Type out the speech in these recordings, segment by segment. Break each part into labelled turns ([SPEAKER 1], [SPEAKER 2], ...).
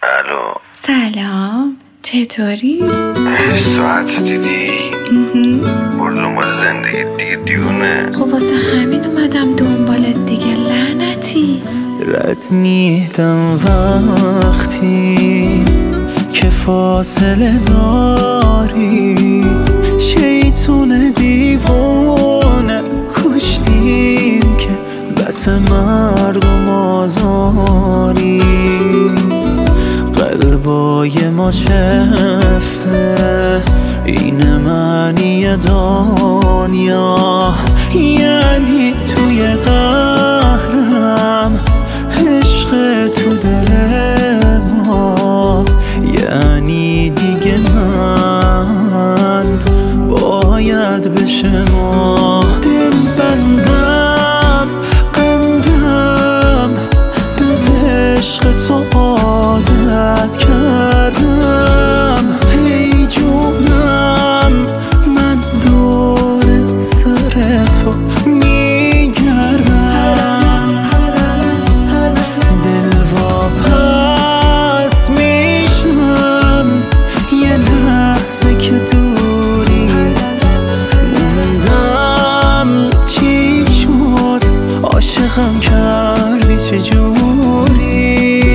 [SPEAKER 1] الو.
[SPEAKER 2] سلام، چطوری؟
[SPEAKER 1] ساعت دیدی؟ برو دنبال زندگی دیگه دیونه.
[SPEAKER 2] خب واسه همین اومدم دنبالت دیگه، لعنتی.
[SPEAKER 3] رد میدم وقتی که فاصله داری، شیطون دیوانه کشتیم که بس مردم آزاری. قلبای ما چفته، این معنی دنیا، یعنی توی قهرم عشق تو دل ما، یعنی دیگه من باید بشنو. دل بندم قندم به عشق تو عادت کردم. ای جونم من دور سر تو میگردم. دل واپس میشم یه لحظه که دوری موندم. چی شد عاشقم کردی چجوری؟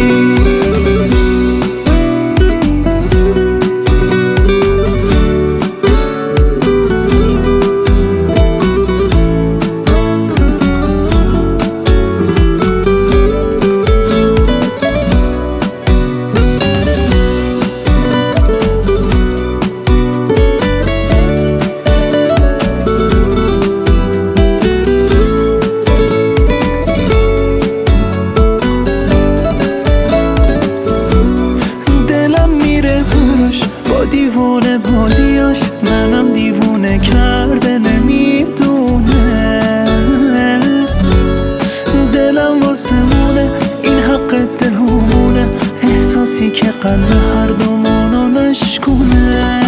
[SPEAKER 3] با دیوونه بازیاش منم دیوونه کرده نمیدونه. دلم واسه مونه این حق دل همونه، احساسی که قلب هر دومانو نشکونه.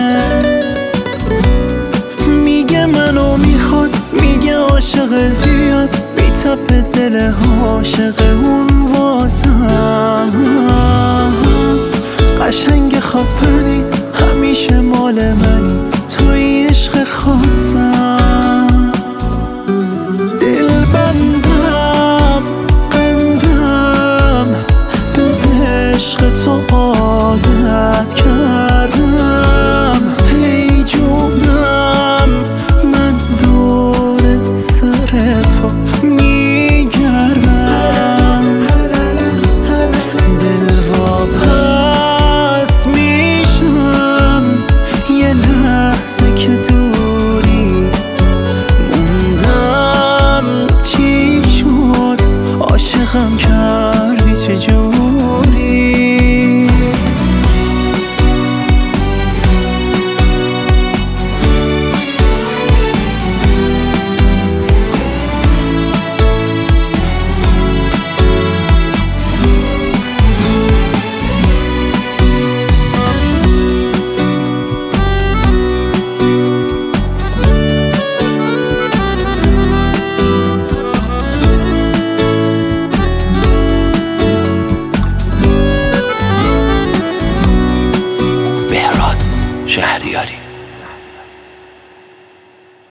[SPEAKER 3] میگه منو میخواد، میگه عاشق زیاد، میتپه دل عاشق اون واسم. قشنگ خواستنی همیشه مال منی، توی عشق خاصم. دل بندم قندم به عشق تو عادت کردم. ای جونم من دور سر تو میگردم. دل واپس میشم یه لحظه که دوری موندم. چی شد عاشقم کردی چجوری؟